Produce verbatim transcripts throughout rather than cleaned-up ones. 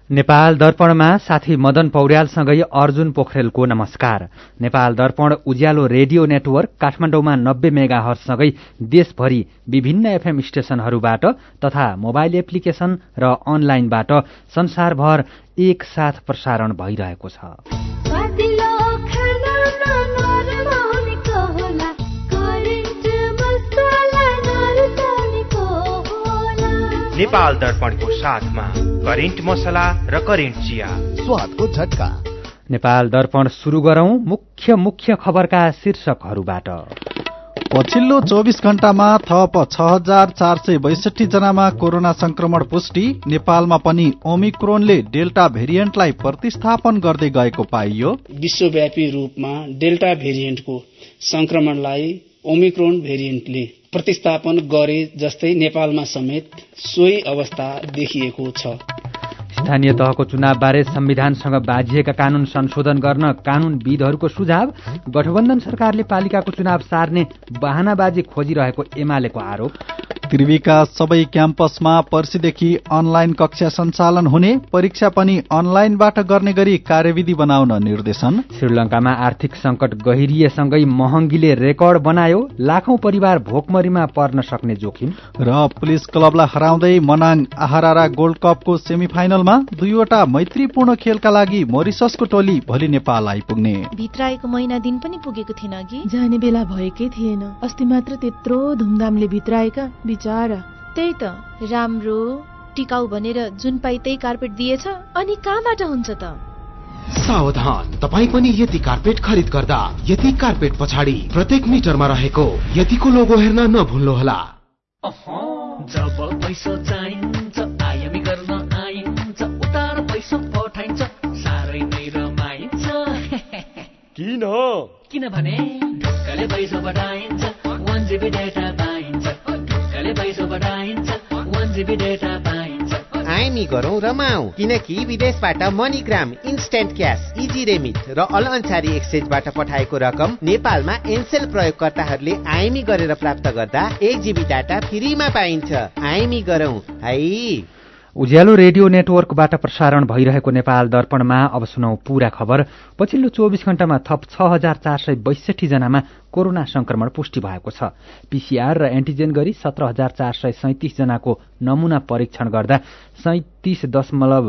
नेपाल दर्पणमा साथी मदन पौड्यालसँगै अर्जुन पोखरेलको नमस्कार। नेपाल दर्पण उज्यालो रेडियो नेटवर्क काठमाडौँमा नब्बे मेगा हर्जसँगै देशभरि विभिन्न एफएम स्टेशनहरूबाट तथा मोबाइल एप्लिकेशन र अनलाइनबाट संसारभर एकसाथ प्रसारण भइरहेको छ। नेपाल दर्पणको साथमा करेन्ट मसला र करेन्ट चिया, स्वादको झट्का। नेपाल दर्पण सुरु गरौं मुख्य मुख्य खबरका शीर्षकहरूबाट। पछिल्लो चौबिस घण्टामा थप छ हजार चार सय बैसठी जनामा कोरोना संक्रमण पुष्टि। नेपालमा पनि ओमिक्रोनले डेल्टा भेरिएन्टलाई प्रतिस्थापन गर्दै गएको पाइयो। विश्वव्यापी रूपमा डेल्टा भेरिएन्टको संक्रमणलाई ओमिक्रोन भेरिएन्टले प्रतिस्थापन गरे जस्तै नेपालमा समेत सोही अवस्था देखिएको छ। स्थानीय तहको चुनावबारे संविधानसँग बाझिएका कानून संशोधन गर्न कानूनविदहरूको सुझाव। गठबन्धन सरकारले पालिकाको चुनाव सार्ने बहानाबाजी खोजिरहेको एमालेको आरोप। त्रिवीका सबै क्याम्पसमा पर्सिदेखि अनलाइन कक्षा सञ्चालन हुने, परीक्षा पनि अनलाइनबाट गर्ने गरी कार्यविधि बनाउन निर्देशन। श्रीलंकामा आर्थिक संकट गहिरिएसँगै महँगीले रेकर्ड बनायो, लाखौं परिवार भोकमरीमा पर्न सक्ने जोखिम। र पुलिस क्लबलाई हराउँदै मनाङ आहारारा गोल्ड कपको सेमिफाइनलमा दुईवटा मैत्रीपूर्ण खेलका लागि मोरिससको टोली भोलि नेपाल आइपुग्ने। भित्राएको महिना दिन पनि पुगेको थिएन कि जाने बेला भएकै थिएन। अस्ति मात्र त्यत्रो धुमधामले भित्राएका बिचारा। त्यही त राम्रो टिकाउ भनेर जुन पाइ त्यही कार्पेट दिएछ, अनि कहाँबाट हुन्छ त? सावधान, तपाईँ पनि यति कार्पेट खरिद गर्दा यति कार्पेट पछाडि प्रत्येक मिटरमा रहेको यतिको लोगो हेर्न नभुल्नुहोला। जब पैसा चाहिन्छ आयामी गर्न आइन्छ, उतार पैसा पठाइन्छ, साह्रै नै रमाइन्छ। किन? किनभने ढुक्कले पैसा पठाइन्छ, वान जिबी डेटा पाइन्छ। ढुक्कले पैसा पठाइन्छ, वान जिबी डेटा पाइन्छ। आइमी गरौँ रमाऊ, किनकि विदेशबाट MoneyGram, instant cash, easy remit र अल अन्सारी एक्सचेन्जबाट पठाएको रकम नेपालमा एनसेल प्रयोगकर्ताहरूले आइमी गरेर प्राप्त गर्दा एक जिबी डाटा फ्रीमा पाइन्छ। आइमी गरौँ है। उज्यालो रेडियो नेटवर्कबाट प्रसारण भइरहेको नेपाल दर्पणमा अब सुनौ पूरा खबर। पछिल्लो चौबिस घण्टामा थप छ हजार चार सय बैसठी जनामा कोरोना संक्रमण पुष्टि भएको छ। पीसीआर र एन्टिजेन गरी सत्र हजार चार सय सैतिस जनाको नमूना परीक्षण गर्दा सैतिस दशमलव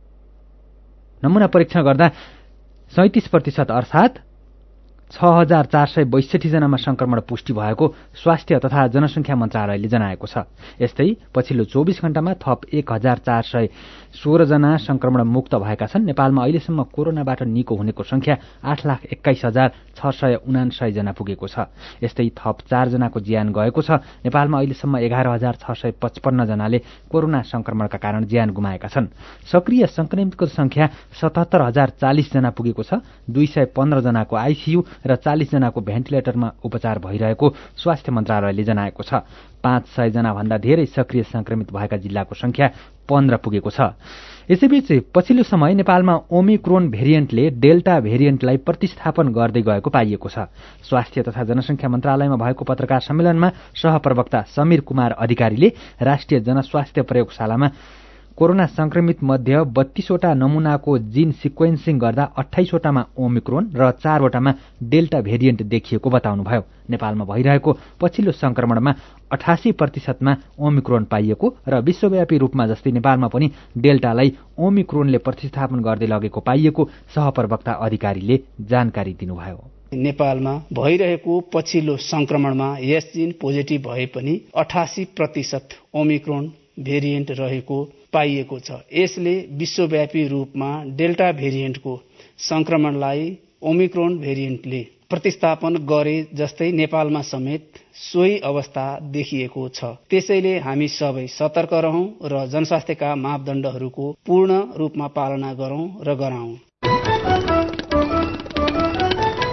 नमूना परीक्षण गर्दा सैतिस प्रतिशत अर्थात छ हजार चार सय बैसठी जनामा संक्रमण पुष्टि भएको स्वास्थ्य तथा जनसंख्या मन्त्रालयले जनाएको छ। यस्तै पछिल्लो चौबिस घण्टामा थप एक हजार चार सय सोह्र जना संक्रमण मुक्त भएका छन्। नेपालमा अहिलेसम्म कोरोनाबाट निको हुनेको संख्या आठ लाख एक्काइस हजार छ सय उनासय जना पुगेको छ। यस्तै थप चार जनाको ज्यान गएको छ। नेपालमा अहिलेसम्म एघार हजार छ सय पचपन्न जनाले कोरोना संक्रमणका कारण ज्यान गुमाएका छन्। सक्रिय संक्रमितको संख्या सतहत्तर हजार चालिस जना पुगेको छ। दुई सय पन्ध्र जनाको आइसियू र चालिस जनाको भेन्टिलेटरमा उपचार भइरहेको स्वास्थ्य मन्त्रालयले जनाएको छ। पाँच सय जना भन्दा धेरै सक्रिय संक्रमित भएका जिल्लाको संख्या पन्ध्र पुगेको छ। यसैबीच पछिल्लो समय नेपालमा ओमिक्रोन भेरिएन्टले डेल्टा भेरिएन्टलाई प्रतिस्थापन गर्दै गएको पाइएको छ। स्वास्थ्य तथा जनसंख्या मन्त्रालयमा भएको पत्रकार सम्मेलनमा सहप्रवक्ता समीर कुमार अधिकारीले राष्ट्रिय जनस्वास्थ्य प्रयोगशालामा कोरोना संक्रमित मध्ये बत्तीसवटा नमूनाको जीन सिक्वेन्सिङ गर्दा अठाइसवटामा ओमिक्रोन र चारवटामा डेल्टा भेरिएन्ट देखिएको बताउनुभयो। नेपालमा भइरहेको पछिल्लो संक्रमणमा अठासी प्रतिशतमा ओमिक्रोन पाइएको र विश्वव्यापी रूपमा जस्तै नेपालमा पनि डेल्टालाई ओमिक्रोनले प्रतिस्थापन गर्दै लगेको पाइएको सहप्रवक्ता अधिकारीले जानकारी दिनुभयो। नेपालमा भइरहेको पछिल्लो संक्रमणमा यस जीन पोजिटिभ भए पनि अठासी प्रतिशत ओमिक्रोन भेरिएन्ट रहेको पाइएको छ। यसले विश्वव्यापी रूपमा डेल्टा भेरिएन्टको संक्रमणलाई ओमिक्रोन भेरिएन्टले प्रतिस्थापन गरे जस्तै नेपालमा समेत सोही अवस्था देखिएको छ। त्यसैले हामी सबै सतर्क रहौं र जनस्वास्थ्यका मापदण्डहरूको पूर्ण रूपमा पालना गरौं र गराउँ।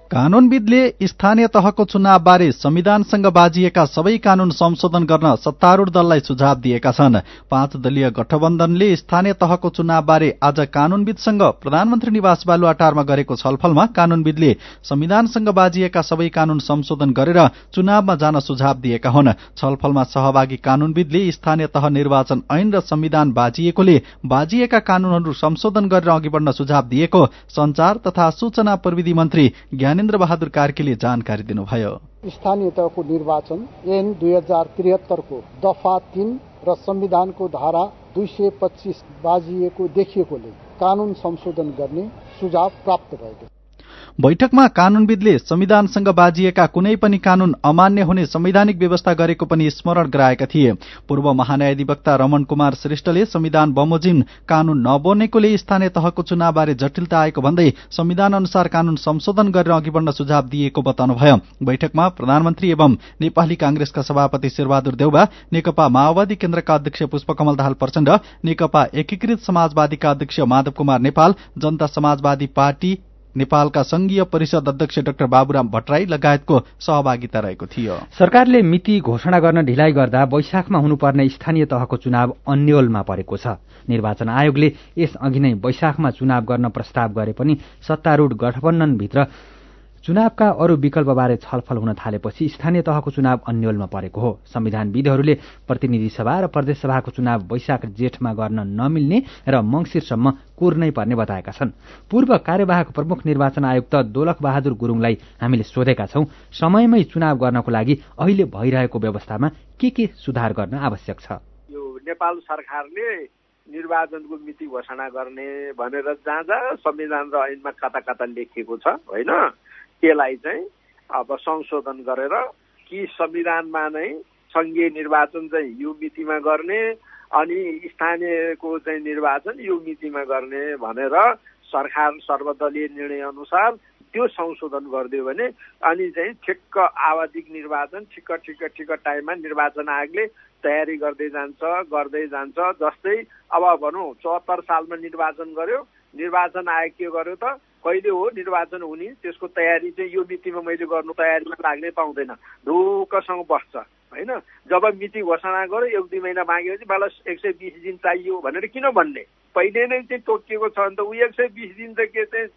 कानूनविदले स्थानीय तहको चुनावबारे संविधानसँग बाजिएका सबै कानून संशोधन गर्न सत्तारूढ़ दललाई सुझाव दिएका छन्। पाँच दलीय गठबन्धनले स्थानीय तहको चुनावबारे आज कानूनविदसँग प्रधानमन्त्री निवास बालुवाटारमा गरेको छलफलमा कानूनविदले संविधानसँग बाजिएका सबै कानून संशोधन गरेर चुनावमा जान सुझाव दिएका हुन्। छलफलमा सहभागी कानूनविदले स्थानीय तह निर्वाचन ऐन र संविधान बाजिएकोले बाजिएका कानूनहरू संशोधन गरेर अघि बढ्न सुझाव दिएको संचार तथा सूचना प्रविधि मन्त्री ज्ञानेन्द्र बहादुर कार्कीले जानकारी दिनुभयो। स्थानीय तहको निर्वाचन ऐन दुई हजार त्रिहत्तरको दफा तीन र संविधानको धारा दुई सय पच्चीस बाजिएको देखिएकोले कानून संशोधन गर्ने सुझाव प्राप्त भएको। बैठकमा कानूनविदले संविधानसँग बाजिएका कुनै पनि कानून अमान्य हुने संवैधानिक व्यवस्था गरेको पनि स्मरण गराएका थिए। पूर्व महान्यायाधिवक्ता रमण कुमार श्रेष्ठले संविधान बमोजिम कानून नबनेकोले स्थानीय तहको चुनावबारे जटिलता आएको भन्दै संविधान अनुसार कानून संशोधन गरेर अघि बढ्न सुझाव दिएको बताउनुभयो। बैठकमा प्रधानमन्त्री एवं नेपाली कांग्रेसका सभापति शेरबहादुर देउवा, नेकपा माओवादी केन्द्रका अध्यक्ष पुष्पकमल दाहाल प्रचण्ड, नेकपा एकीकृत समाजवादीका अध्यक्ष माधव कुमार नेपाल, जनता समाजवादी पार्टी नेपालका संघीय परिषद अध्यक्ष डाक्टर बाबुराम भट्टराई लगायतको सहभागिता रहेको थियो। सरकारले मिति घोषणा गर्न ढिलाइ गर्दा वैशाखमा हुनुपर्ने स्थानीय तहको चुनाव अन्योलमा परेको छ। निर्वाचन आयोगले यसअघि नै वैशाखमा चुनाव गर्न प्रस्ताव गरे पनि सत्तारूढ़ गठबन्धनभित्र चुनावका अरू विकल्पबारे छलफल हुन थालेपछि स्थानीय तहको चुनाव अन्योलमा परेको हो। संविधानविदहरूले प्रतिनिधि सभा र प्रदेश सभाको चुनाव वैशाख जेठमा गर्न नमिल्ने र मंगिरसम्म कुर्नै पर्ने बताएका छन्। पूर्व कार्यवाहक प्रमुख निर्वाचन आयुक्त दोलख बहादुर गुरूङलाई हामीले सोधेका छौं, समयमै चुनाव गर्नको लागि अहिले भइरहेको व्यवस्थामा के के सुधार गर्न आवश्यक छ? यो नेपाल सरकारले निर्वाचनको मिति घोषणा गर्ने भनेर जहाँ जहाँ संविधान र ऐनमा कता कता लेखिएको छ होइन, त्यसलाई चाहिँ अब संशोधन गरेर कि संविधानमा नै संघीय निर्वाचन चाहिँ यो मितिमा गर्ने अनि स्थानीयको चाहिँ निर्वाचन यो मितिमा गर्ने भनेर सरकार सर्वदलीय निर्णय अनुसार त्यो संशोधन गरिदियो भने अनि चाहिँ ठिक्क आवधिक निर्वाचन ठिक्क ठिक्क ठिक्क टाइममा निर्वाचन आयोगले तयारी गर्दै जान्छ गर्दै जान्छ। जस्तै अब भनौँ चौहत्तर सालमा निर्वाचन गर्यो, निर्वाचन आयोग के गर्यो त कहिले हो निर्वाचन हुने त्यसको तयारी चाहिँ यो मितिमा मैले गर्नु तयारीमा लाग्नै पाउँदैन, ढुक्कसँग बस्छ होइन। जब मिति घोषणा गर्यो एक दुई महिना मागेपछि मलाई एक सय बिस दिन चाहियो भनेर किन भन्ने, पहिले नै चाहिँ तोकिएको छ भने त ऊ एक सय बिस दिन त के चाहिँ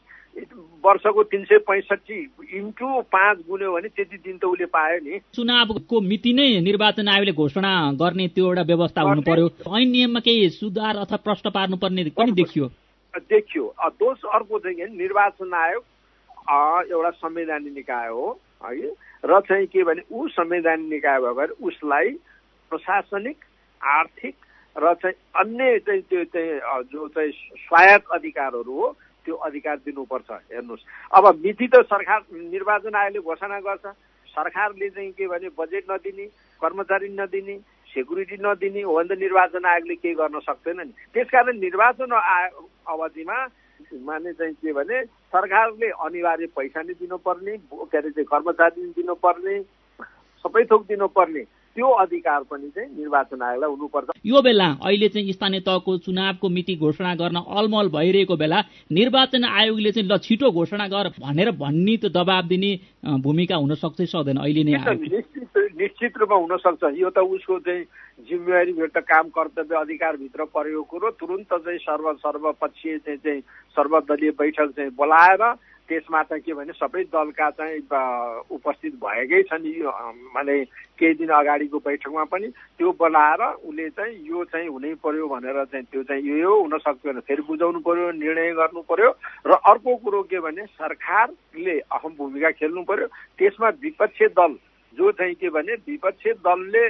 वर्षको तीन सय पैंसठी इन्टु पाँच गुण्यो भने त्यति दिन त उसले पायो नि। चुनावको मिति नै निर्वाचन आयोगले घोषणा गर्ने त्यो एउटा व्यवस्था हुनु पर्यो। ऐन नियममा केही सुधार अथवा प्रश्न पार्नुपर्ने पनि देखियो देखियो दोष अर्को चाहिँ निर्वाचन आयोग एउटा संवैधानिक निकाय हो है, र चाहिँ के भने ऊ संवैधानिक निकाय भएर उसलाई प्रशासनिक आर्थिक र चाहिँ अन्य चाहिँ त्यो चाहिँ जो चाहिँ स्वायत्त अधिकारहरू हो त्यो अधिकार दिनुपर्छ। हेर्नुहोस् अब मिति त सरकार निर्वाचन आयोगले घोषणा गर्छ, सरकारले चाहिँ के भने बजेट नदिने, कर्मचारी नदिने, सेक्युरिटी नदिने हो भने त निर्वाचन आयोगले केही गर्न सक्दैन नि। त्यसकारण निर्वाचन अवधिमा माने चाहिँ के भने सरकारले अनिवार्य पैसा नै दिनुपर्ने, के अरे चाहिँ कर्मचारी दिनुपर्ने, सबै थोक दिनुपर्ने त्यो अधिकार पनि चाहिँ निर्वाचन आयोगलाई हुनुपर्छ। यो बेला अहिले चाहिँ स्थानीय तहको चुनावको मिति घोषणा गर्न अलमल भइरहेको बेला निर्वाचन आयोगले चाहिँ ल छिटो घोषणा गर भनेर भन्ने त दबाब दिने भूमिका हुन सक्छ सक्दैन अहिले नै? निश्चित निश्चित रूपमा हुन सक्छ। यो त उसको चाहिँ जिम्मेवारीभित्र काम कर्तव्य अधिकारभित्र परेको कुरो तुरुन्त चाहिँ सर्व सर्वपक्षीय चाहिँ चाहिँ सर्वदलीय बैठक चाहिँ बोलाएर त्यसमा चाहिँ के भने सबै दलका चाहिँ उपस्थित भएकै छन्। यो माने केही दिन अगाडिको बैठकमा पनि त्यो बोलाएर उसले चाहिँ यो चाहिँ हुनै पर्यो भनेर चाहिँ त्यो चाहिँ यो हुन सक्दैन, फेरि बुझाउनु पर्यो, निर्णय गर्नु पर्यो। र अर्को कुरो के भने सरकारले अहम भूमिका खेल्नु पर्यो। त्यसमा विपक्षी दल जो चाहिँ के भने विपक्षी दलले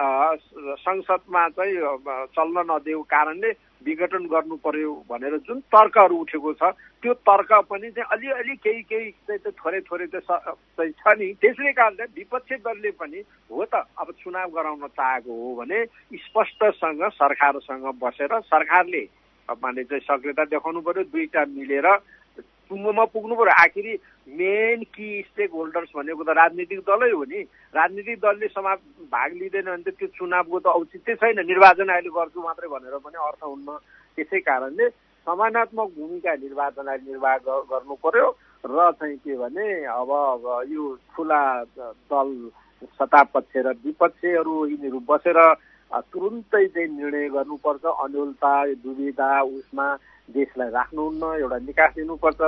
संसदमा चाहिँ चल्न नदिएको कारणले विघटन गर्नु पर्यो भनेर जुन तर्कहरू उठेको छ त्यो तर्क पनि चाहिँ अलिअलि केही केही चाहिँ थोरै थोरै चाहिँ छ नि। त्यसले कारणले विपक्षी दलले पनि हो त अब चुनाव गराउन चाहेको हो भने स्पष्टसँग सरकारसँग बसेर सरकारले माने चाहिँ सक्रियता देखाउनु पर्यो, दुईटा मिलेर टुङ्गोमा पुग्नु पर्यो। आखिरी मेन कि स्टेक होल्डर्स भनेको त राजनीतिक दलै हो नि। राजनीतिक दलले समाज भाग लिँदैन भने त त्यो चुनावको त औचित्य छैन, निर्वाचन आयोगले गर्छु मात्रै भनेर पनि अर्थ हुन्न। त्यसै कारणले समानात्मक भूमिका निर्वाचन आयोग निर्वाह गर्नु पर्यो र चाहिँ के भने अब यो ठुला दल सत्तापक्ष र विपक्षहरू यिनीहरू बसेर तुरुन्तै चाहिँ निर्णय गर्नुपर्छ। अन्योलता दुविधा उसमा देशलाई राख्नुहुन्न, एउटा निकास दिनुपर्छ।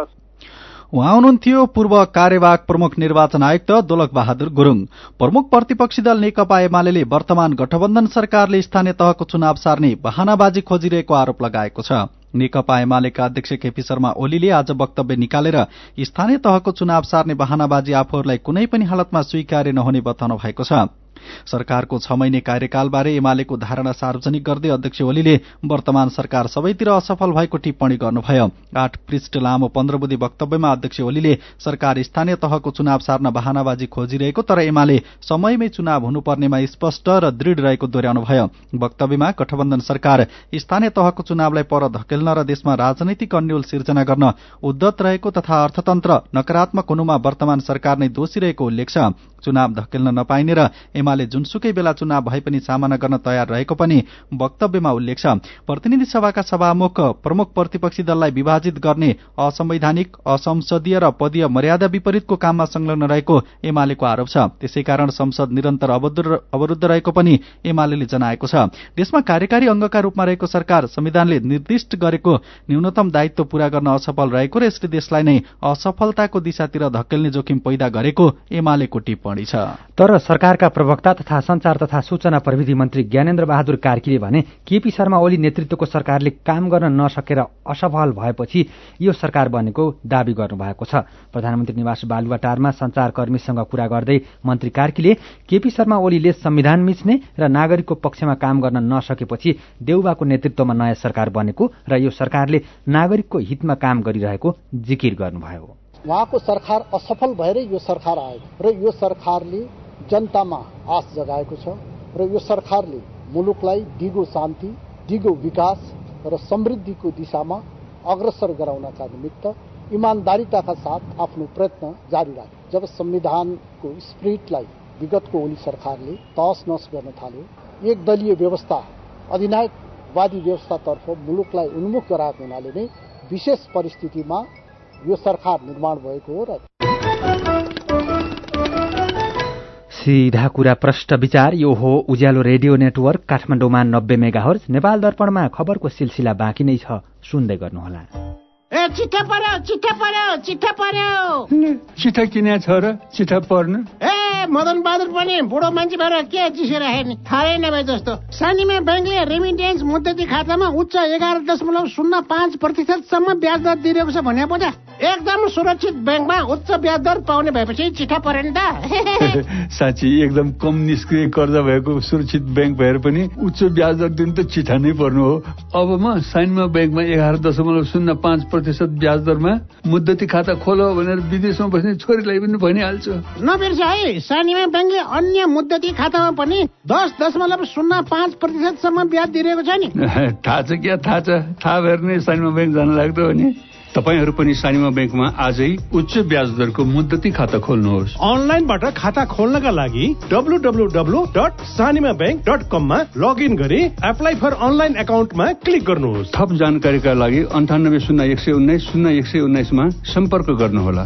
उहाँ हुनुहुन्थ्यो पूर्व कार्यवाहक प्रमुख निर्वाचन आयुक्त दोलक बहादुर गुरुङ। प्रमुख प्रतिपक्षी दल नेकपा एमाले वर्तमान गठबन्धन सरकारले स्थानीय तहको चुनाव सार्ने बहानाबाजी खोजिरहेको आरोप लगाएको छ। नेकपा एमालेका अध्यक्ष केपी शर्मा ओलीले आज वक्तव्य निकालेर स्थानीय तहको चुनाव सार्ने बहानाबाजी आफूहरूलाई कुनै पनि हालतमा स्वीकार्य नहुने बताउनु भएको छ। सरकारको छ महिने कार्यकालबारे एमालेको धारणा सार्वजनिक गर्दै अध्यक्ष ओलीले वर्तमान सरकार सबैतिर असफल भएको टिप्पणी गर्नुभयो। आठ पृष्ठ लामो पन्ध्र बुँदे वक्तव्यमा अध्यक्ष ओलीले सरकार स्थानीय तहको चुनाव सार्न बहानाबाजी खोजिरहेको तर एमाले समयमै चुनाव हुनुपर्नेमा स्पष्ट र दृढ रहेको दोहोर्याउनुभयो। वक्तव्यमा गठबन्धन सरकार स्थानीय तहको चुनावलाई पर धकेल्न र देशमा राजनैतिक अन्यल सिर्जना गर्न उद्यत रहेको तथा अर्थतन्त्र नकारात्मक हुनुमा वर्तमान सरकार नै दोषी रहेको उल्लेख छ। चुनाव धकेल्न नपाइने र एमाले जुनसुकै बेला चुनाव भए पनि सामना गर्न तयार रहेको पनि वक्तव्यमा उल्लेख छ। प्रतिनिधि सभाका सभामुख प्रमुख प्रतिपक्षी दललाई विभाजित गर्ने असंवैधानिक, असंसदीय र पदीय मर्यादा विपरीतको काममा संलग्न रहेको एमालेको आरोप छ। त्यसैकारण संसद निरन्तर अवरुद्ध रहेको पनि एमालेले जनाएको छ। देशमा कार्यकारी अंगका रूपमा रहेको सरकार संविधानले निर्दिष्ट गरेको न्यूनतम दायित्व पूरा गर्न असफल रहेको र यसले देशलाई नै असफलताको दिशातिर धकेल्ने जोखिम पैदा गरेको एमालेको टिप्पणी छ। तर सरकारका प्रवक्ता तथा संचार तथा सूचना प्रविधि मन्त्री ज्ञानेन्द्र बहादुर कार्कीले भने केपी शर्मा ओली नेतृत्वको सरकारले काम गर्न नसकेर असफल भएपछि यो सरकार बनेको दावी गर्नुभएको छ। प्रधानमन्त्री निवास बालुवाटारमा संचारकर्मीसँग कुरा गर्दै मन्त्री कार्कीले केपी शर्मा ओलीले संविधान मिच्ने र नागरिकको पक्षमा काम गर्न नसकेपछि देउबाको नेतृत्वमा नयाँ सरकार बनेको र यो सरकारले नागरिकको हितमा काम गरिरहेको जिकिर गर्नुभयो। उहाँको सरकार असफल भएर यो सरकार आयो र यो सरकारले जनतामा आश जगाएको छ र यो सरकारले मुलुकलाई दिगो शान्ति, दिगो विकास र समृद्धिको दिशामा अग्रसर गराउनका निमित्त इमानदारीताका साथ आफ्नो प्रयत्न जारी राख्यो। जब संविधानको स्पिरिटलाई विगतको ओली सरकारले तहस नहस गर्न थाल्यो, एक दलीय व्यवस्था, अधिनायकवादी व्यवस्थातर्फ मुलुकलाई उन्मुख गराएको हुनाले नै विशेष परिस्थितिमा यो सरकार निर्माण भएको हो। र सीधा कुरा प्रष्ट विचार यो हो उज्यालो रेडियो नेटवर्क काठमाडौँमा नब्बे मेगाहर्ज। नेपाल दर्पणमा खबरको सिलसिला बाँकी नै छ, सुन्दै गर्नुहोला। ए चिठा पर्यो, चिठा पर्यो, चिठा पर्यो। चिठा किने छ र चिठा पढ्नु? ए मदन बहादुर पनि बुढो मान्छे भएर के चिसेर हेर्ने थाहै नभए जस्तो। सानीमा ब्याङ्कले रेमिटेन्स मुद्दती खातामा उच्च एघार दशमलव शून्य पाँच प्रतिशतसम्म ब्याज दर दिइरहेको छ भने पो त एकदम सुरक्षित ब्याङ्कमा उच्च ब्याज दर पाउने भएपछि चिठा परेन त। साँच्ची एकदम कम निष्क्रिय कर्जा भएको सुरक्षित ब्याङ्क भएर पनि उच्च ब्याज दर दिनु त चिठा नै पर्नु हो। अब म सानीमा ब्याङ्कमा एघार दशमलव शून्य पाँच प्रतिशत ब्याज दरमा मुद्दती खाता खोलो भनेर विदेशमा बस्ने छोरीलाई पनि भनिहाल्छु। नबिर्स है, सानीमा ब्याङ्कले अन्य मुद्दती खातामा पनि दस दशमलव शून्य पाँच प्रतिशतसम्म ब्याज दिइरहेको छ नि। थाहा छ क्या, थाहा छ। थाहा भएर नै सानीमा ब्याङ्क जान लाग्दो हो नि। तपाईहरू पनि सानीमा ब्याङ्कमा आजै उच्च ब्याज दरको मुद्दती खाता खोल्नुहोस्। अनलाइनबाट खाता खोल्नका लागि W W W dot Sanima bank dot कममा लगइन गरी एप्लाई फर अनलाइन एकाउन्टमा क्लिक गर्नुहोस्। थप जानकारीका लागि अन्ठानब्बे शून्य एक सय उन्नाइस शून्य एक सय उन्नाइसमा सम्पर्क गर्नुहोला।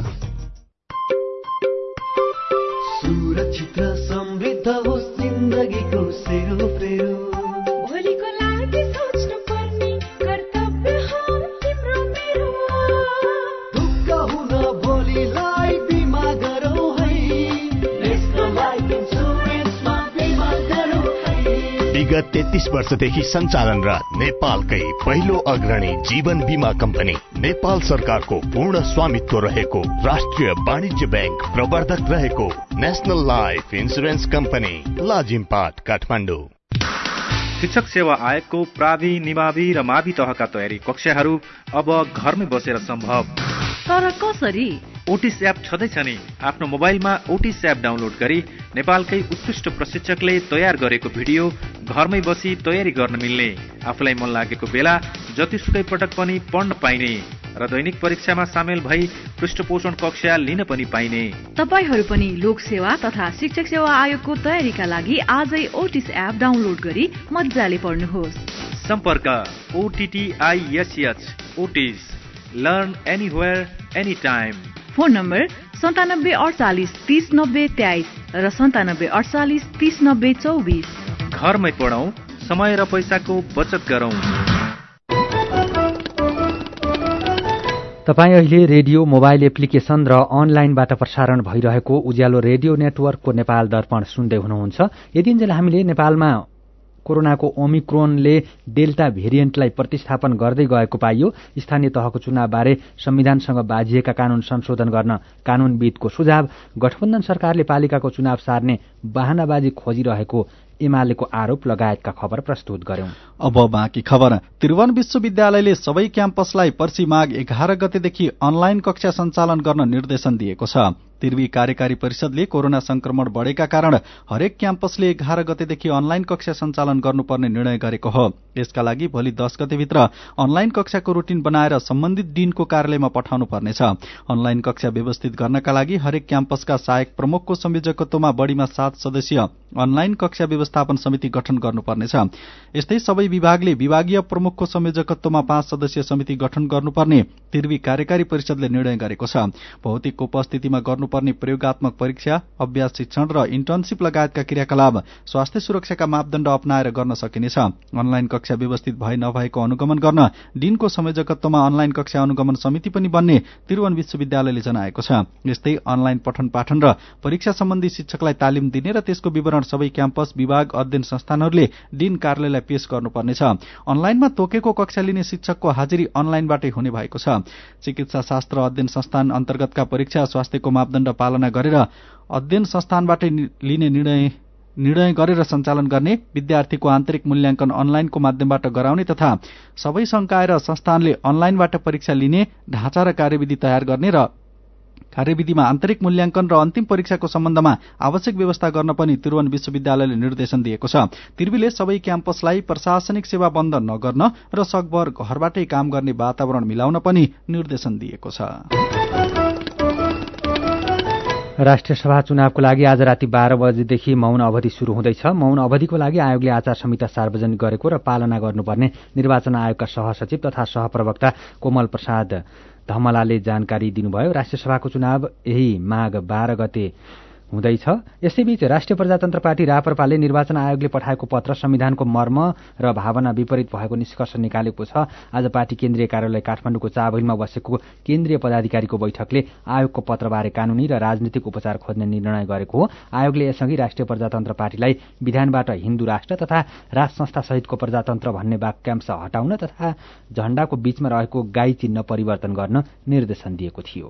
सुरक्षित र समृद्ध होस् जिन्दगीको सेरोफेरो, भोलिको लागि सोच्नु पर्ने कर्तव्य हो तिम्रो मेरो। ढुक्क हुन भोलिलाई बिमा गरौँ है, नेसनल लाइफ इन्सुरेन्समा बिमा गरौँ है। विगत तेत्तीस वर्षदेखि सञ्चालनरत नेपालकै पहिलो अग्रणी जीवन बीमा कम्पनी नेपाल सरकारको पूर्ण स्वामित्व रहेको राष्ट्रिय वाणिज्य ब्याङ्क प्रवर्धक रहेको national life insurance company Lazimpat Kathmandu. शिक्षक सेवा आयोगको प्रावि, निमावि र मावि तहका तयारी कक्षाहरू अब घरमै बसेर सम्भव। तर कसरी? ओटिस एप छँदैछ नि। आफ्नो मोबाइलमा ओटिस एप डाउनलोड गरी नेपालकै उत्कृष्ट प्रशिक्षकले तयार गरेको भिडियो घरमै बसी तयारी गर्न मिल्ने, आफूलाई मन लागेको बेला जतिसुकै पटक पनि पढ्न पाइने र दैनिक परीक्षामा सामेल भई पृष्ठपोषण कक्षा लिन पनि पाइने। तपाईहरू पनि लोक सेवा तथा शिक्षक सेवा आयोगको तयारीका लागि आजै ओटिस एप डाउनलोड गरी मजाले पढ्नुहोस्। सम्पर्क ओटिटिआइएसएच Otis, learn anywhere any time. Phone number सन्तानब्बे अडचालिस तीस नब्बे तेइस र सन्तानब्बे अडचालिस तीस नब्बे चौबिस। घरमै पढौं, समय र पैसाको बचत गरौं। तपाईँ अहिले रेडियो मोबाइल एप्लिकेशन र अनलाइनबाट प्रसारण भइरहेको उज्यालो रेडियो नेटवर्कको नेपाल दर्पण सुन्दै हुनुहुन्छ। यतिन्जेल हामीले नेपालमा कोरोनाको ओमिक्रोनले डेल्टा भेरिएन्टलाई प्रतिस्थापन गर्दै गएको पाइयो। स्थानीय तहको चुनावबारे संविधानसँग बाझिएका कानून संशोधन गर्न कानूनविदको सुझाव, गठबन्धन सरकारले पालिकाको चुनाव सार्ने बहानाबाजी खोजिरहेको एमालेको आरोप लगायतका खबर प्रस्तुत गर्यौं। अब बाँकी खबर। त्रिभुवन विश्वविद्यालयले सबै क्याम्पसलाई पर्सि माघ एघार गतेदेखि अनलाइन कक्षा सञ्चालन गर्न निर्देशन दिएको छ। त्रिवी कार्यकारी परिषदले कोरोना संक्रमण बढेका कारण हरेक क्याम्पसले एघार गतेदेखि अनलाइन कक्षा सञ्चालन गर्नुपर्ने निर्णय गरेको हो। यसका लागि भोलि दस गतेभित्र अनलाइन कक्षाको रुटिन बनाएर सम्बन्धित डिनको कार्यालयमा पठाउनु पर्नेछ। अनलाइन कक्षा व्यवस्थित गर्नका लागि हरेक क्याम्पसका सहायक प्रमुखको संयोजकत्वमा बढ़ीमा सात सदस्यीय अनलाइन कक्षा व्यवस्थापन समिति गठन गर्नुपर्नेछ। यस्तै सबै विभागले विभागीय प्रमुखको संयोजकत्वमा पाँच सदस्यीय समिति गठन गर्नुपर्ने त्रिवी कार्यकारी परिषदले निर्णय गरेको छ। भौतिक उपस्थितिमा गर्नुपर्ने प्रयोगात्मक परीक्षा, अभ्यास शिक्षण र इन्टर्नशिप लगायतका क्रियाकलाप स्वास्थ्य सुरक्षाका मापदण्ड अपनाएर गर्न सकिनेछ। अनलाइन कक्षा व्यवस्थित भए नभएको अनुगमन गर्न डिनको संयोजकत्वमा अनलाइन कक्षा अनुगमन समिति पनि बन्ने त्रिभुवन विश्वविद्यालयले जनाएको छ। यस्तै अनलाइन पठन पाठन र परीक्षा सम्बन्धी शिक्षकलाई तालिम दिने र त्यसको विवरण सबै क्याम्पस, विभाग, अध्ययन संस्थानहरूले डिन कार्यालयलाई पेश गर्नुपर्नेछ। अनलाइनमा तोकेको कक्षा लिने शिक्षकको हाजिरी अनलाइनबाटै हुने भएको छ। चिकित्सा शास्त्र अध्ययन संस्थान अन्तर्गतका परीक्षा स्वास्थ्यको मापदण्ड पालना गरेर अध्ययन संस्थानबाटै लिने निर्णय निर्णय गरेर सञ्चालन गर्ने, विद्यार्थीको आन्तरिक मूल्याङ्कन अनलाइनको माध्यमबाट गराउने तथा सबै संकाय र संस्थानले अनलाइनबाट परीक्षा लिने ढाँचा र कार्यविधि तयार गर्ने र कार्यविधिमा आन्तरिक मूल्याङ्कन र अन्तिम परीक्षाको सम्बन्धमा आवश्यक व्यवस्था गर्न पनि त्रिभुवन विश्वविद्यालयले निर्देशन दिएको छ। त्रिवीले सबै क्याम्पसलाई प्रशासनिक सेवा बन्द नगर्न र सकभर घरबाटै काम गर्ने वातावरण मिलाउन पनि निर्देशन दिएको छ। राष्ट्रिय सभा चुनावको लागि आज राति बाह्र बजेदेखि मौन अवधि शुरू हुँदैछ। मौन अवधिको लागि आयोगले आचार संहिता सार्वजनिक गरेको र पालना गर्नुपर्ने निर्वाचन आयोगका सहसचिव तथा सहप्रवक्ता कोमल प्रसाद धमलाले जानकारी दिनुभयो। राष्ट्रिय सभाको चुनाव यही माघ बाह्र गते हुँदैछ। यसैबीच राष्ट्रिय प्रजातन्त्र पार्टी राप्रपाले निर्वाचन आयोगले पठाएको पत्र संविधानको मर्म र भावना विपरीत भएको निष्कर्ष निकालेको छ। आज पार्टी केन्द्रीय कार्यालय काठमाडौँको चाबहिलमा बसेको केन्द्रीय पदाधिकारीको बैठकले आयोगको पत्रबारे कानूनी र राजनीतिक उपचार खोज्ने निर्णय गरेको हो। आयोगले यसअघि राष्ट्रिय प्रजातन्त्र पार्टीलाई विधानबाट हिन्दू राष्ट्र तथा राज संस्था सहितको प्रजातन्त्र भन्ने वाक्यांश हटाउन तथा झण्डाको बीचमा रहेको गाई चिन्ह परिवर्तन गर्न निर्देशन दिएको थियो।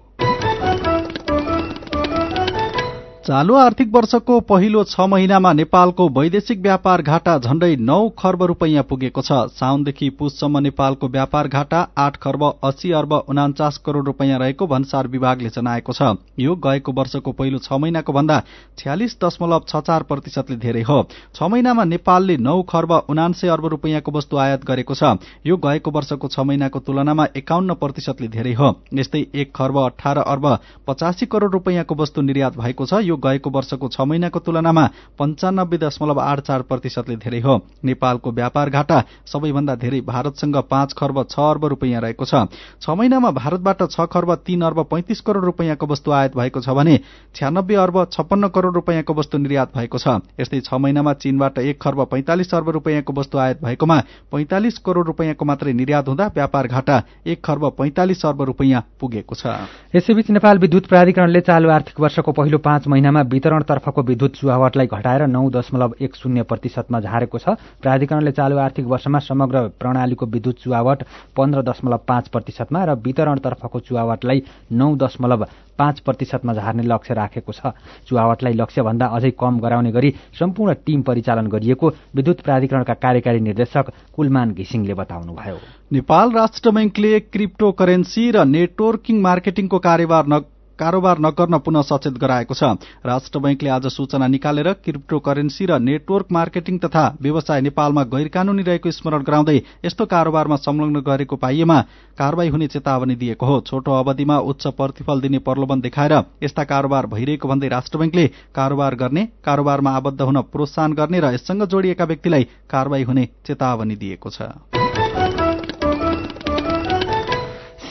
चालू आर्थिक वर्षको पहिलो छ महिनामा नेपालको वैदेशिक व्यापार घाटा झण्डै नौ खर्ब रूपैयाँ पुगेको छ। साउनदेखि पुससम्म नेपालको व्यापार घाटा आठ खर्ब अस्सी अर्ब उनान्चास करोड़ रूपैयाँ रहेको भन्सार विभागले जनाएको छ। यो गएको वर्षको पहिलो छ महिनाको भन्दा छ्यालिस दशमलव छ चार प्रतिशतले धेरै हो। छ महिनामा नेपालले नौ खर्ब उनान्सय अर्ब रूपैयाँको वस्तु आयात गरेको छ। यो गएको वर्षको छ महिनाको तुलनामा एकाउन्न प्रतिशतले धेरै हो। यस्तै एक खर्ब अठार अर्ब पचासी करोड़ रूपैयाँको वस्तु निर्यात भएको छ। यो गएको वर्षको छ महिनाको तुलनामा पञ्चानब्बे दशमलव आठ चार प्रतिशतले धेरै हो। नेपालको व्यापार घाटा सबैभन्दा धेरै भारतसँग पाँच खर्ब छ अर्ब रूपैयाँ रहेको छ। छ महिनामा भारतबाट छ खर्ब तीन अर्ब पैंतिस करोड़ रूपैयाँको वस्तु आयात भएको छ भने छ्यानब्बे अर्ब छप्पन्न करोड़ रूपैयाँको वस्तु निर्यात भएको छ। यस्तै छ महिनामा चीनबाट एक खर्ब पैंतालिस अर्ब रूपैयाँको वस्तु आयात भएकोमा पैंतालिस करोड़ रूपैयाँको मात्रै निर्यात हुँदा व्यापार घाटा एक खर्ब पैंतालिस अर्ब रूपैयाँ पुगेको छ। यसैबीच नेपाल विद्युत प्राधिकरणले चालू आर्थिक वर्षको पहिलो पाँच महिनामा वितरणतर्फको विद्युत चुहावटलाई घटाएर नौ दशमलव एक शून्य प्रतिशतमा झारेको छ। प्राधिकरणले चालू आर्थिक वर्षमा समग्र प्रणालीको विद्युत चुहावट पन्ध्र दशमलव पाँच प्रतिशतमा र वितरणतर्फको चुहावटलाई नौ दशमलव पाँच प्रतिशतमा झार्ने लक्ष्य राखेको छ। चुहावटलाई लक्ष्यभन्दा अझै कम गराउने गरी सम्पूर्ण टीम परिचालन गरिएको विद्युत प्राधिकरणका कार्यकारी निर्देशक कुलमान घिसिङले बताउनुभयो। नेपाल राष्ट्र बैंकले क्रिप्टो करेन्सी र नेटवर्किङ मार्केटिङको कारोबार न कारोबार नगर्न पुनः सचेत गराएको छ। राष्ट्र बैंकले आज सूचना निकालेर क्रिप्टो करेन्सी र नेटवर्क मार्केटिङ तथा व्यवसाय नेपालमा गैर कानूनी रहेको स्मरण गराउँदै यस्तो कारोबारमा संलग्न गरेको पाइएमा कारवाही हुने चेतावनी दिएको हो। छोटो अवधिमा उच्च प्रतिफल दिने प्रलोभन देखाएर यस्ता कारोबार भइरहेको भन्दै राष्ट्र बैंकले कारोबार गर्ने, कारोबारमा आबद्ध हुन प्रोत्साहन गर्ने र यससँग जोडिएका व्यक्तिलाई कारवाही हुने चेतावनी दिएको छ।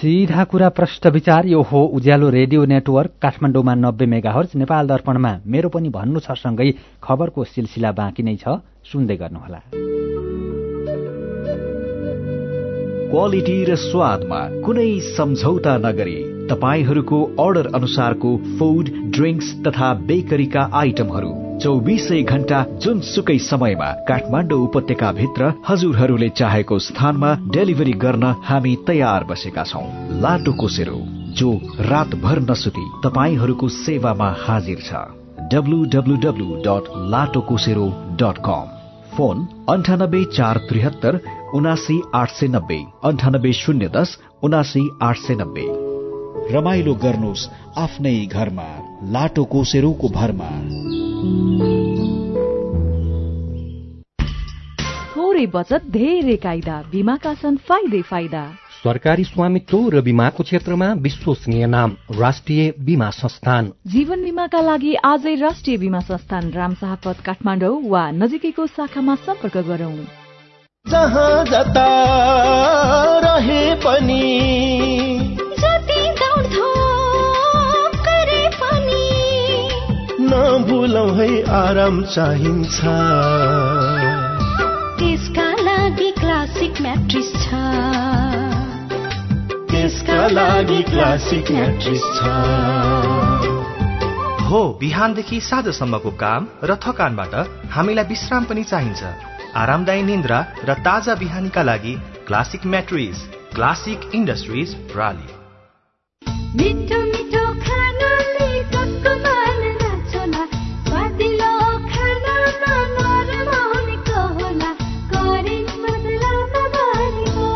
सीधा कुरा प्रश्न विचार यो हो उज्यालो रेडियो नेटवर्क काठमाडौँमा नब्बे मेगाहर्ज, नेपाल दर्पणमा मेरो पनि भन्नु छ सँगै खबरको सिलसिला बाँकी नै छ, सुन्दै गर्नुहोला। क्वालिटी र स्वादमा कुनै सम्झौता नगरी तपाईहरूको अर्डर अनुसारको फूड, ड्रिंक्स तथा बेकरीका आइटमहरू चौबीसै घण्टा जुनसुकै समयमा काठमाडौँ उपत्यकाभित्र हजुरहरूले चाहेको स्थानमा डेलिभरी गर्न हामी तयार बसेका छौं। लाटो कोसेरो, जो रातभर नसुती तपाईहरूको सेवामा हाजिर छ। W W W dot Lato Kosero dot com. Phone अन्ठानब्बे चार त्रिहत्तर उनासी आठ सय नब्बे, अन्ठानब्बे शून्य दस उनासी आठ सय नब्बे। रमाइलो गर्नुहोस् आफ्नै घरमा, लाटो कोसेरोको भरमा। थोरै बचत धेरै कायदा, बीमाका छन् फाइदै फाइदा। सरकारी स्वामित्व र बीमाको क्षेत्रमा विश्वसनीय नाम राष्ट्रिय बीमा संस्थान। जीवन बीमाका लागि आजै राष्ट्रिय बीमा संस्थान रामशाहपथ काठमाडौँ वा नजिकैको शाखामा सम्पर्क गरौं। जहाँ जता रहे पनि, जति दौडधोप गरे पनि, नभुलौ है आराम चाहिन्छ। त्यसका लागि क्लासिक म्याट्रिस छ, त्यसका लागि क्लासिक म्याट्रिस छ। हो, बिहानदेखि साँझसम्मको काम र थकानबाट हामीलाई विश्राम पनि चाहिन्छ। आरामदायी निन्द्रा र ताजा बिहानीका लागि क्लासिक म्याट्रिस, क्लासिक इन्डस्ट्रिज प्राली। मिठो मिठो खानाले टक्क मान नाच्ला, स्वादिलो खानामा नरमाउने कहला, करेन्ट मसलामा भनेको,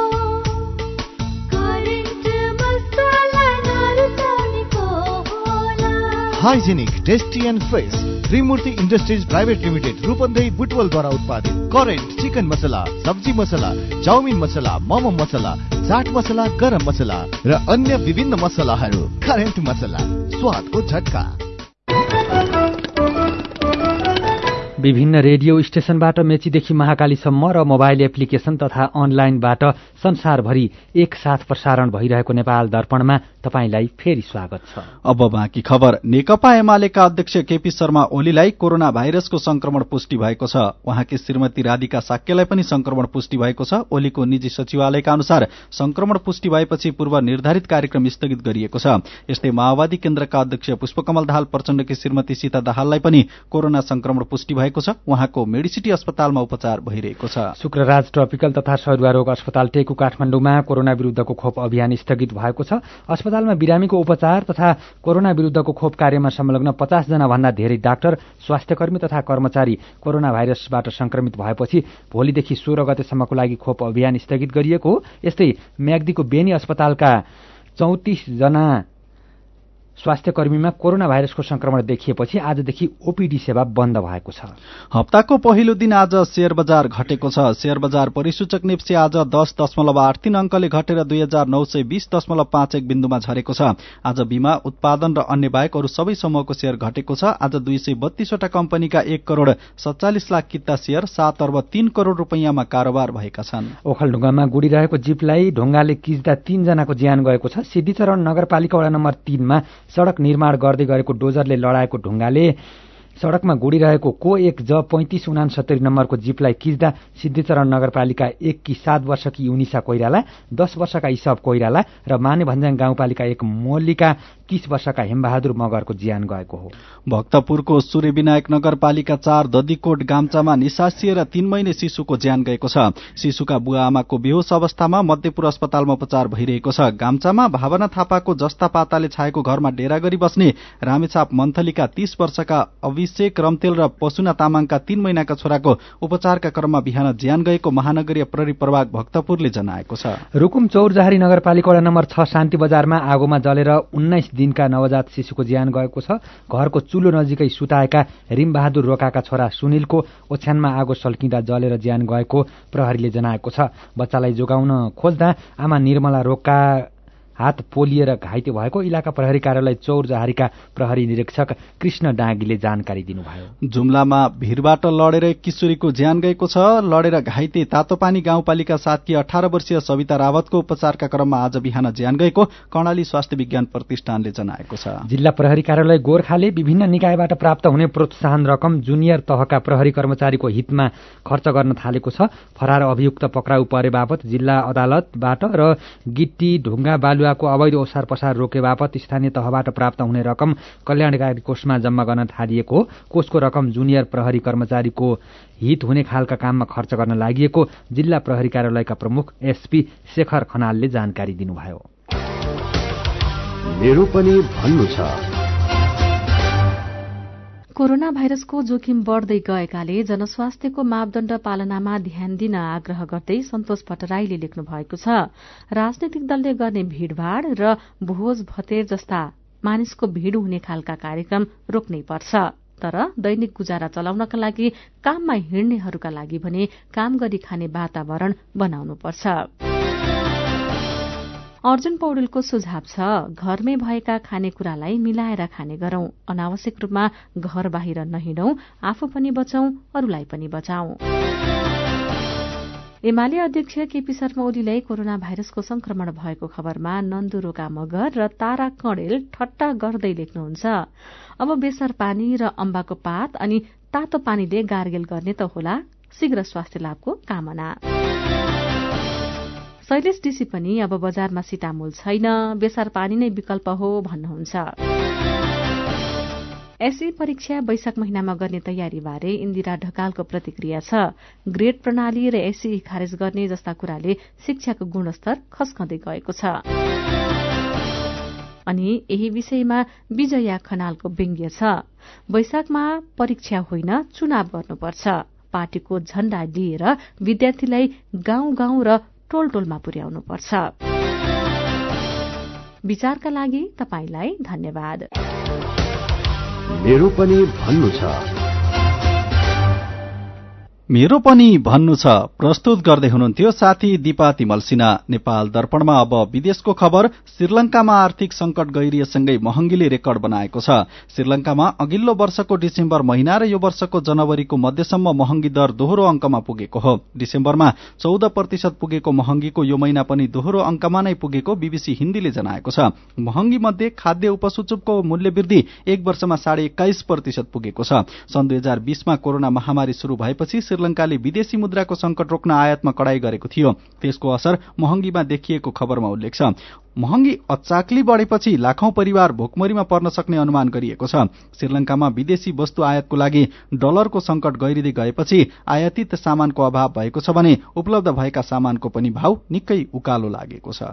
करेन्ट मसला नरुचाउनेको होला। Hygienic, tasty and fresh Trimurti industries private limited Rupandehi बुटवलद्वारा उत्पादित करेन्ट चिकन मसला, सब्जी मसला, चाउमिन मसला, मोमो मसला, चाट मसला, गरम मसला र अन्य विभिन्न मसलाहरू। करेन्ट मसला, स्वादको झट्का। विभिन्न रेडियो स्टेशनबाट मेचीदेखि महाकालीसम्म र मोबाइल एप्लिकेशन तथा अनलाइनबाट संसारभरि एकसाथ प्रसारण भइरहेको नेपाल दर्पणमा तपाईंलाई फेरि स्वागत छ। अब बाँकी खबर। नेकपा एमालेका अध्यक्ष केपी शर्मा ओलीलाई कोरोना भाइरसको संक्रमण पुष्टि भएको छ। उहाँकी श्रीमती राधिका साक्यलाई पनि संक्रमण पुष्टि भएको छ। ओलीको निजी सचिवालयका अनुसार संक्रमण पुष्टि भएपछि पूर्व निर्धारित कार्यक्रम स्थगित गरिएको छ। यस्तै माओवादी केन्द्रका अध्यक्ष पुष्पकमल दाहाल प्रचण्डकी श्रीमती सीता दाहाललाई पनि कोरोना संक्रमण पुष्टि भएको छ। उहाँको मेडिसिटी अस्पतालमा उपचार भइरहेको छ। शुक्रराज ट्रपिकल तथा सरुवा रोग अस्पताल टेकु काठमाडौँमा कोरोना विरुद्धको खोप अभियान स्थगित भएको छ। अस्पतालमा बिरामीको उपचार तथा कोरोना विरुद्धको खोप कार्यमा संलग्न पचास जना भन्दा धेरै डाक्टर, स्वास्थ्यकर्मी तथा कर्मचारी कोरोना भाइरसबाट संक्रमित भएपछि भोलिदेखि सोह्र गतेसम्मको लागि खोप अभियान स्थगित गरिएको हो। यस्तै म्याग्दीको बेनी अस्पतालका चौतिस जना स्वास्थ्यकर्मीमा कोरोना भाइरसको संक्रमण देखिएपछि आजदेखि ओपीडी सेवा बन्द भएको छ। हप्ताको पहिलो दिन आज शेयर बजार घटेको छ। शेयर बजार परिसूचक नेप्से आज दस दशमलव आठ तीन अंकले घटेर दुई हजार नौ सय बीस दशमलव पाँच एक बिन्दुमा झरेको छ। आज बीमा, उत्पादन र अन्य बाहेक अरू सबै समूहको शेयर घटेको छ। आज दुई सय बत्तीसवटा कम्पनीका एक करोड़ सत्तालिस लाख किता शेयर सात अर्ब तीन करोड़ रूपियाँमा कारोबार भएका छन्। ओखलढुङ्गामा गुडिरहेको जीपलाई ढुङ्गाले किच्दा तीनजनाको ज्यान गएको छ। सिद्धिचरण नगरपालिका वडा नम्बर तीनमा सड़क निर्माण गर्दै गरेको डोजरले लडाएको ढुङ्गाले सड़कमा गुडिरहेको को एक ज पैंतिस उनासत्तरी नम्बरको जीपलाई किच्दा सिद्धिचरण नगरपालिका एक की सात वर्षकी युनिसा कोइराला, दस वर्षका इसब कोइराला र माने भन्ज्याङ गाउँपालिका एक मल्लिका तीस वर्षका हेमबहादुर मगरको ज्यान गएको हो। भक्तपुरको सूर्यविनायक नगरपालिका चार ददीकोट गाम्चामा निसासिएर तीन महिने शिशुको ज्यान गएको छ। शिशुका बुवा आमाको बेहोस अवस्थामा मध्यपुर अस्पतालमा उपचार भइरहेको छ। गाम्चामा भावना थापाको जस्ता पाताले छाएको घरमा डेरा गरी बस्ने रामेछाप मन्थलीका तीस वर्षका अभिषेक रम्तेल र पशुना तामाङका तीन महिनाका छोराको उपचारका क्रममा बिहान ज्यान गएको महानगरीय प्रहरी प्रभाग भक्तपुरले जनाएको छ। रुकुम चौरजहारी नगरपालिका वडा नम्बर छ शान्ति बजारमा आगोमा जलेर उन्नाइस दिनका नवजात शिशुको ज्यान गएको छ। घरको चुलो नजिकै सुताएका रिमबहादुर रोकाका छोरा सुनिलको ओछ्यानमा आगो सल्किँदा जलेर ज्यान गएको प्रहरीले जनाएको छ। बच्चालाई जोगाउन खोज्दा आमा निर्मला रोका हात पोलिएर घाइते भएको इलाका प्रहरी कार्यालय चौरजहारीका प्रहरी निरीक्षक कृष्ण डाँगीले जानकारी दिनुभयो। जुम्लामा भिरबाट लडेर एक किशोरीको ज्यान गएको छ। लडेर घाइते तातोपानी गाउँपालिका सातकी अठार वर्षीय सविता रावतको उपचारका क्रममा आज बिहान ज्यान गएको कर्णाली स्वास्थ्य विज्ञान प्रतिष्ठानले जनाएको छ। जिल्ला प्रहरी कार्यालय गोर्खाले विभिन्न निकायबाट प्राप्त हुने प्रोत्साहन रकम जुनियर तहका प्रहरी कर्मचारीको हितमा खर्च गर्न थालेको छ। फरार अभियुक्त पक्राउ परे बापत जिल्ला अदालतबाट र गिट्टी ढुङ्गा बालुवाको अवैध ओसार पसार रोके बापत स्थानीय तहबाट प्राप्त हुने रकम कल्याणकारी कोषमा जम्मा गर्न थालिएको हो। कोषको रकम जुनियर प्रहरी कर्मचारीको हित हुने खालका काममा खर्च गर्न लागि जिल्ला प्रहरी कार्यालयका प्रमुख एसपी शेखर खनालले जानकारी दिनुभयो। मेरो पनि भन्नु छ। कोरोना भाइरसको जोखिम बढ़दै गएकाले जनस्वास्थ्यको मापदण्ड पालनामा ध्यान दिन आग्रह गर्दै सन्तोष भट्टराईले लेख्नु भएको छ। राजनैतिक दलले गर्ने भीड़भाड़ र भोज भतेर जस्ता मानिसको भीड़ हुने खालका कार्यक्रम रोक्नै पर्छ। तर दैनिक गुजारा चलाउनका लागि काममा हिँड्नेहरूका लागि भने काम गरी खाने वातावरण बनाउनुपर्छ। अर्जुन पौडेलको सुझाव छ, घरमै भएका खानेकुरालाई मिलाएर खाने गरौं। अनावश्यक रूपमा घर बाहिर नहिँडौं, आफू पनि बचौं, अरूलाई पनि बचाउँ। एमाले अध्यक्ष केपी शर्मा ओलीलाई कोरोना भाइरसको संक्रमण भएको खबरमा नन्दुरोका मगर र तारा कणेल ठट्टा गर्दै लेख्नुहुन्छ, अब बेसर पानी र अम्बाको पात अनि तातो पानीले गार्गेल गर्ने त होला। शीघ्र स्वास्थ्य लाभको कामना। शैलेश डीसी पनि अब बजारमा सिटामोल छैन, बेसार पानी नै विकल्प हो भन्नुहुन्छ। एसई परीक्षा वैशाख महिनामा गर्ने तयारी बारे इन्दिरा ढकालको प्रतिक्रिया छ। ग्रेड प्रणाली र एसई खारेज गर्ने जस्ता कुराले शिक्षाको गुणस्तर खस्कँदै गएको छ। अनि यही विषयमा विजया खनालको व्यङ्ग्य छ, वैशाखमा परीक्षा होइन चुनाव गर्नुपर्छ। पार्टीको झण्डा लिएर विद्यार्थीलाई गाउँ गाउँ र टोल टोलमा पुर्याउनुपर्छ। विचारका लागि तपाईलाई धन्यवाद। मेरो पनि भन्नु छ। मेरो पनि भन्नु छ प्रस्तुत गर्दै हुनुहुन्थ्यो साथी दीपा तिमल सिन्हा। नेपाल दर्पणमा अब विदेशको खबर। श्रीलंकामा आर्थिक संकट गहिरिएसँगै महँगीले रेकर्ड बनाएको छ। श्रीलंकामा अघिल्लो वर्षको डिसेम्बर महिना र यो वर्षको जनवरीको मध्यसम्म महँगी दर दोहोरो अंकमा पुगेको हो। डिसेम्बरमा चौध प्रतिशत पुगेको महँगीको यो महिना पनि दोहोरो अंकमा नै पुगेको बीबीसी हिन्दीले जनाएको छ। महँगी मध्ये खाद्य उपसूचकको मूल्य वृद्धि एक वर्षमा साढे एक्काइस प्रतिशत पुगेको छ। सन् दुई हजार बीसमा कोरोना महामारी शुरू भएपछि श्रीलंकाले विदेशी मुद्राको संकट रोक्न आयातमा कडाई गरेको थियो। त्यसको असर महँगीमा देखिएको खबरमा उल्लेख छ। महँगी अचाक्ली बढेपछि लाखौं परिवार भोकमरीमा पर्न सक्ने अनुमान गरिएको छ। श्रीलंकामा विदेशी वस्तु आयातको लागि डलरको संकट गहिरिँदै गएपछि आयातित सामानको अभाव भएको छ भने उपलब्ध भएका सामानको पनि भाव निकै उकालो लागेको छ।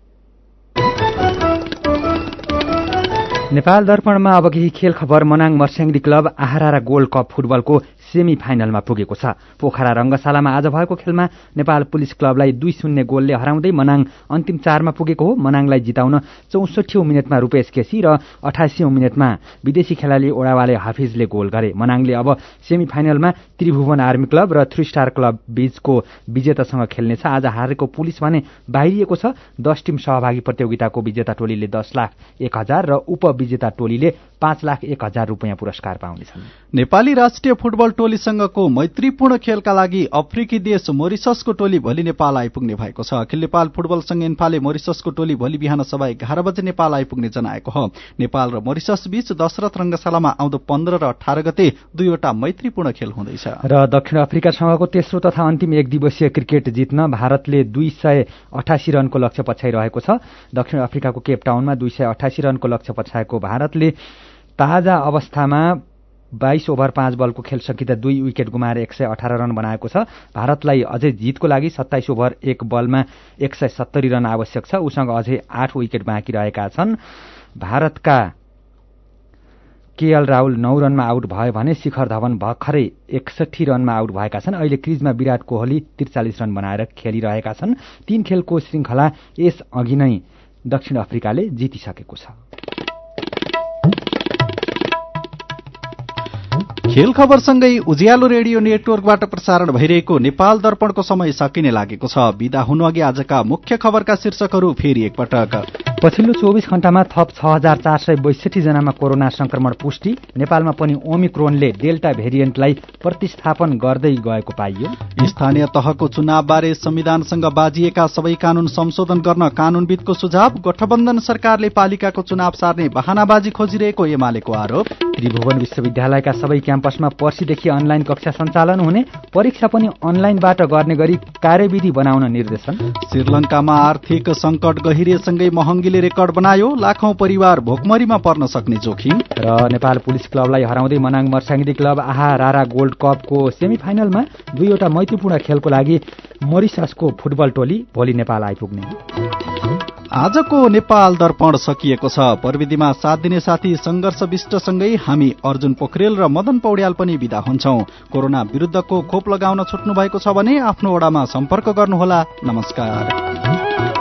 नेपाल दर्पणमा अब केही खेल खबर। Manang Marsyangdi club Aahara gold cup फुटबलको सेमी फाइनलमा पुगेको छ। पोखरा रंगशालामा आज भएको खेलमा नेपाल पुलिस क्लबलाई दुई शून्य गोलले हराउँदै मनाङ अन्तिम चारमा पुगेको हो। मनाङलाई जिताउन चौसठीौं मिनटमा रूपेश केसी र अठासीौं मिनटमा विदेशी खेलाडी ओडावाले हाफिजले गोल गरे। मनाङले अब सेमी फाइनलमा त्रिभुवन आर्मी क्लब र थ्री स्टार क्लब बीचको विजेतासँग खेल्नेछ। आज हारेको पुलिस भने बाहिरिएको छ। दस टीम सहभागी प्रतियोगिताको विजेता टोलीले दस लाख एक हजार र उपविजेता टोलीले पाँच लाख एक हजार रूपियाँ पुरस्कार पाउनेछन्। नेपाली राष्ट्रिय फुटबल टोलीसँगको मैत्रीपूर्ण खेलका लागि अफ्रिकी देश मोरिससको टोली भोलि नेपाल आइपुग्ने भएको छ। अखिल नेपाल फुटबल संघ एन्फाले मोरिससको टोली भोलि बिहान सभा एघार बजे नेपाल आइपुग्ने जनाएको हो। नेपाल र मोरिसस बीच दशरथ रंगशालामा आउँदो पन्ध्र र अठार गते दुईवटा मैत्रीपूर्ण खेल हुँदैछ। र दक्षिण अफ्रिकासँगको तेस्रो तथा अन्तिम एक दिवसीय क्रिकेट जित्न भारतले दुई सय अठासी रनको लक्ष्य पछ्याइरहेको छ। दक्षिण अफ्रिकाको केपटाउनमा दुई सय अठासी रनको लक्ष्य पछ्याएको भारतले ताजा अवस्थामा बाइस ओभर पाँच बलको खेल सकिँदा दुई विकेट गुमाएर एक सय अठार रन बनाएको छ। भारतलाई अझै जितको लागि सत्ताइस ओभर एक बलमा एक सय सत्तरी रन आवश्यक छ। उसँग अझै आठ विकेट बाँकी रहेका छन्। भारतका केएल राहुल नौ रनमा आउट भयो भने शिखर धवन भर्खरै एकसठी रनमा आउट भएका छन्। अहिले क्रिजमा विराट कोहली त्रिचालिस रन बनाएर खेलिरहेका छन्। तीन खेलको श्रृंखला यस अघि नै दक्षिण अफ्रिकाले जितिसकेको छ। खेल खबरसँगै उज्यालो रेडियो नेटवर्कबाट प्रसारण भइरहेको नेपाल दर्पणको समय सकिने लागेको छ। बिदा हुनु अघि आजका मुख्य खबरका शीर्षकहरू फेरि एकपटक। पछिल्लो चौबिस घण्टामा थप छ हजार चार सय बैसठी जनामा कोरोना संक्रमण पुष्टि। नेपालमा पनि ओमिक्रोनले डेल्टा भेरिएन्टलाई प्रतिस्थापन गर्दै गएको पाइयो। स्थानीय तहको चुनावबारे संविधानसँग बाजिएका सबै कानून संशोधन गर्न कानूनविदको सुझाव। गठबन्धन सरकारले पालिकाको चुनाव सार्ने बहानाबाजी खोजिरहेको एमालेको आरोप। त्रिभुवन विश्वविद्यालयका सबै क्याम्पसमा पर्सिदेखि अनलाइन कक्षा सञ्चालन हुने, परीक्षा पनि अनलाइनबाट गर्ने गरी कार्यविधि बनाउन निर्देशन। श्रीलङ्कामा आर्थिक संकट गहिरेसँगै महँगीले रेकर्ड बनायो, लाखौं परिवार भोकमरीमा पर्न सक्ने जोखिम। र नेपाल पुलिस क्लबलाई हराउँदै मनाङ मर्स्याङ्दी क्लब आहा रारा गोल्ड कपको सेमिफाइनलमा दुईवटा मैत्रीपूर्ण खेलको लागि मोरिससको फुटबल टोली भोलि नेपाल आइपुग्ने। आजको नेपाल दर्पण सकिएको छ। प्रविधिमा साथ दिने साथी संघर्ष विष्टसँगै हामी अर्जुन पोखरेल र मदन पौड्याल पनि विदा हुन्छौं। कोरोना विरुद्धको खोप लगाउन छुट्नु भएको छ भने आफ्नो वडामा सम्पर्क गर्नुहोला। नमस्कार।